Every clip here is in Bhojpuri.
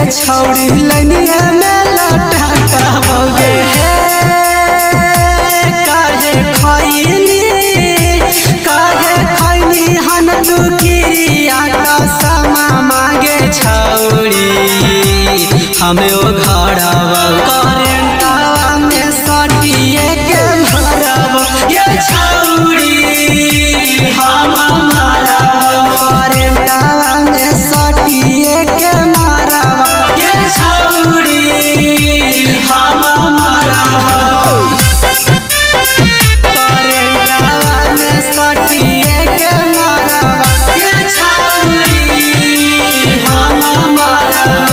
छौड़ी लनिया में लटका बोगे काहे खैनी हन दुखिया कसमा मांगे छौड़ी हमें ओ घरवा करेंटवा में सटिए के भरब ये छौड़ी हम मारब करेंटवा में सटिए के मारब ये छौड़ी हम मारब करेंटवा में सटिए के मारब ये छौड़ी हम मारब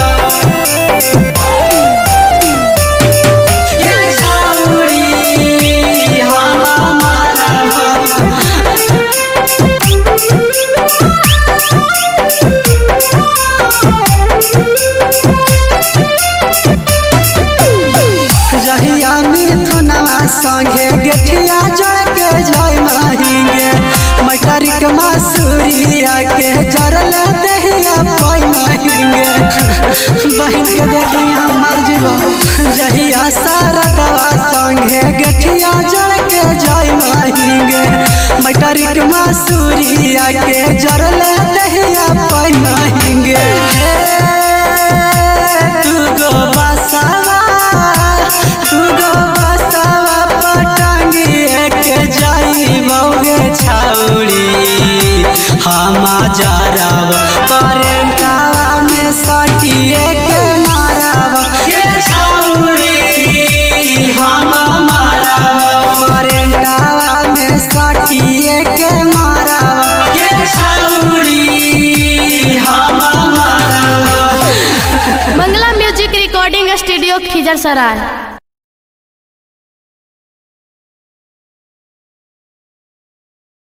जहिया मिथुनवा संगे गेठिया जड़ के जय माहिंगे मटरिक मसूरिया के जरल दहिया पाई माहिंगे बहिन के देखिया मर जीवो जहिया सारदवा संगे गेठिया जड़ के जय माहिंगे मटरिक मसूरिया के जरल दहिया पाई माहिंगे तू गो बसावा पटंगिए के जाई मौगे छौड़ी हम जरब करेंटवा में सटिए के मारब ये छौड़ी हम मारब करेंटवा में सटिए के मारब ये छौड़ी हम मारब। Mangla music recording studio Khizarsarai.